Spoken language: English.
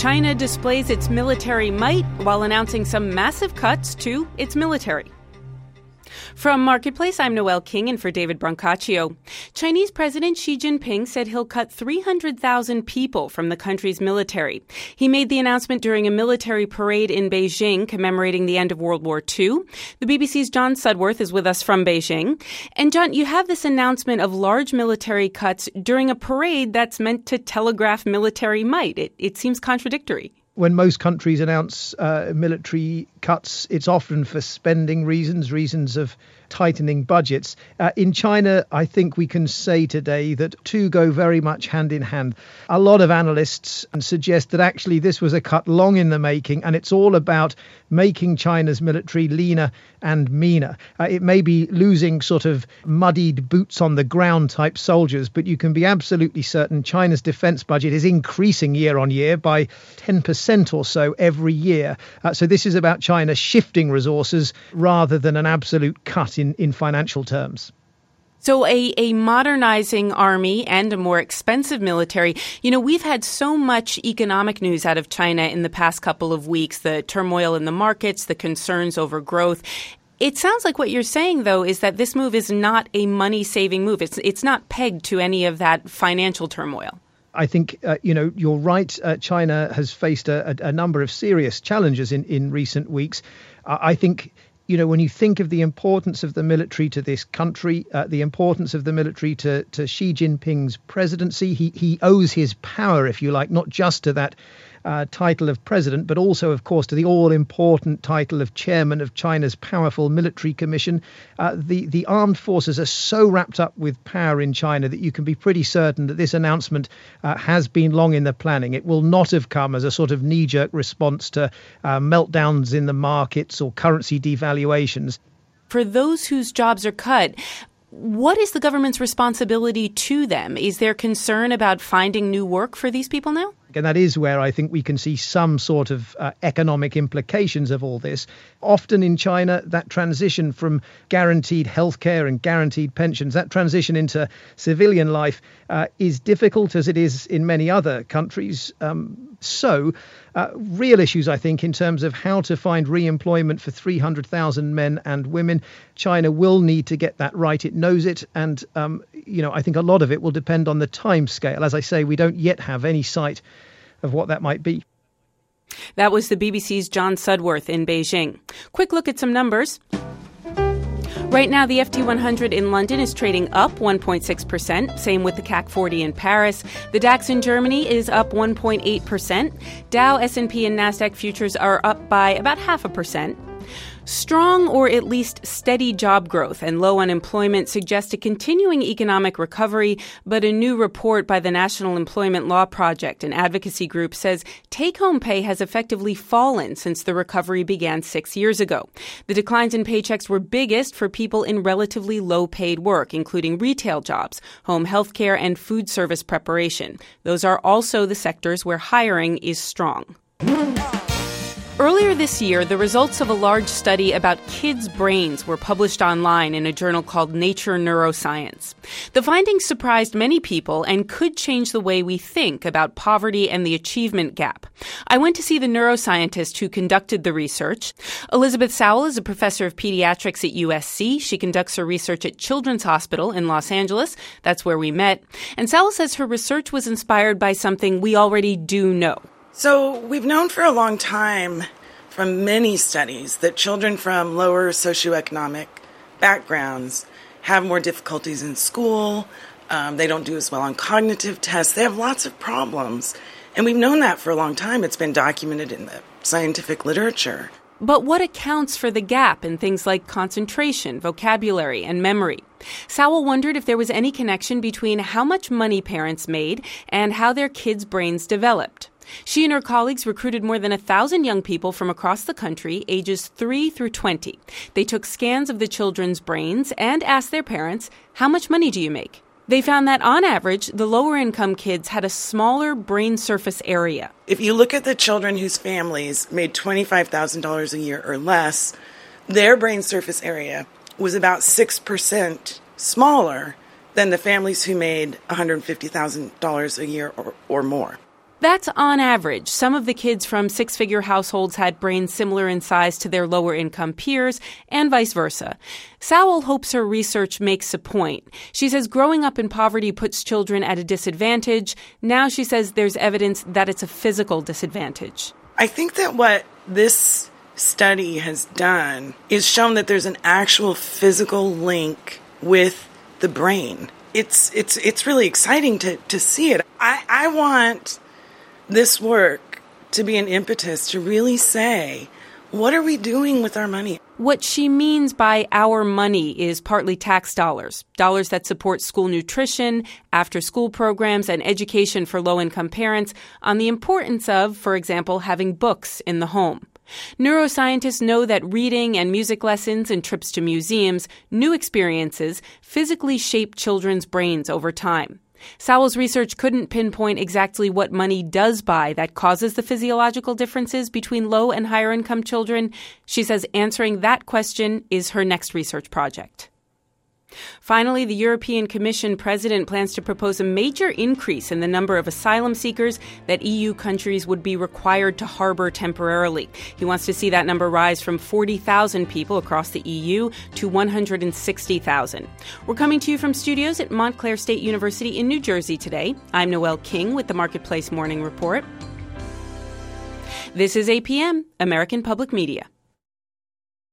China displays its military might while announcing some massive cuts to its military. From Marketplace, I'm Noelle King, and for David Brancaccio. Chinese President Xi Jinping said he'll cut 300,000 people from the country's military. He made the announcement during a military parade in Beijing commemorating the end of World War II. The BBC's John Sudworth is with us from Beijing. And John, you have this announcement of large military cuts during a parade that's meant to telegraph military might. It seems contradictory. When most countries announce military cuts, it's often for spending reasons of tightening budgets. In China, I think we can say today that two go very much hand in hand. A lot of analysts suggest that actually this was a cut long in the making, and it's all about making China's military leaner and meaner. It may be losing sort of muddied boots on the ground type soldiers, but you can be absolutely certain China's defense budget is increasing year on year by 10% or so every year. So this is about China shifting resources rather than an absolute cut in financial terms. So a modernizing army and a more expensive military. You know, we've had so much economic news out of China in the past couple of weeks, the turmoil in the markets, the concerns over growth. It sounds like what you're saying, though, is that this move is not a money-saving move. It's not pegged to any of that financial turmoil. I think, you're right. China has faced a number of serious challenges in recent weeks. I think, when you think of the importance of the military to this country, the importance of the military to Xi Jinping's presidency, he owes his power, if you like, not just to that title of president, but also, of course, to the all-important title of chairman of China's powerful military commission. The armed forces are so wrapped up with power in China that you can be pretty certain that this announcement has been long in the planning. It will not have come as a sort of knee-jerk response to meltdowns in the markets or currency devaluations. For those whose jobs are cut, what is the government's responsibility to them? Is there concern about finding new work for these people now? And that is where I think we can see some sort of economic implications of all this. Often in China, that transition from guaranteed healthcare and guaranteed pensions, that transition into civilian life is difficult as it is in many other countries. So real issues, I think, in terms of how to find re-employment for 300,000 men and women. China will need to get that right. It knows it. And, I think a lot of it will depend on the time scale. As I say, we don't yet have any sight of what that might be. That was the BBC's John Sudworth in Beijing. Quick look at some numbers. Right now, the FT 100 in London is trading up 1.6%. Same with the CAC 40 in Paris. The DAX in Germany is up 1.8%. Dow, S&P, and NASDAQ futures are up by about 0.5%. Strong or at least steady job growth and low unemployment suggest a continuing economic recovery, but a new report by the National Employment Law Project, an advocacy group, says take-home pay has effectively fallen since the recovery began 6 years ago. The declines in paychecks were biggest for people in relatively low-paid work, including retail jobs, home health care, and food service preparation. Those are also the sectors where hiring is strong. Earlier this year, the results of a large study about kids' brains were published online in a journal called Nature Neuroscience. The findings surprised many people and could change the way we think about poverty and the achievement gap. I went to see the neuroscientist who conducted the research. Elizabeth Sowell is a professor of pediatrics at USC. She conducts her research at Children's Hospital in Los Angeles. That's where we met. And Sowell says her research was inspired by something we already do know. So we've known for a long time from many studies that children from lower socioeconomic backgrounds have more difficulties in school. They don't do as well on cognitive tests. They have lots of problems. And we've known that for a long time. It's been documented in the scientific literature. But what accounts for the gap in things like concentration, vocabulary, and memory? Sowell wondered if there was any connection between how much money parents made and how their kids' brains developed. She and her colleagues recruited more than 1,000 young people from across the country, ages 3 through 20. They took scans of the children's brains and asked their parents, how much money do you make? They found that, on average, the lower-income kids had a smaller brain surface area. If you look at the children whose families made $25,000 a year or less, their brain surface area was about 6% smaller than the families who made $150,000 a year or more. That's on average. Some of the kids from six-figure households had brains similar in size to their lower-income peers, and vice versa. Sowell hopes her research makes a point. She says growing up in poverty puts children at a disadvantage. Now she says there's evidence that it's a physical disadvantage. I think that what this study has done is shown that there's an actual physical link with the brain. It's really exciting to see it. I want this work to be an impetus to really say, what are we doing with our money? What she means by our money is partly tax dollars that support school nutrition, after-school programs, and education for low-income parents, on the importance of, for example, having books in the home. Neuroscientists know that reading and music lessons and trips to museums, new experiences, physically shape children's brains over time. Sowell's research couldn't pinpoint exactly what money does buy that causes the physiological differences between low and higher income children. She says answering that question is her next research project. Finally, the European Commission president plans to propose a major increase in the number of asylum seekers that EU countries would be required to harbor temporarily. He wants to see that number rise from 40,000 people across the EU to 160,000. We're coming to you from studios at Montclair State University in New Jersey today. I'm Noelle King with the Marketplace Morning Report. This is APM, American Public Media.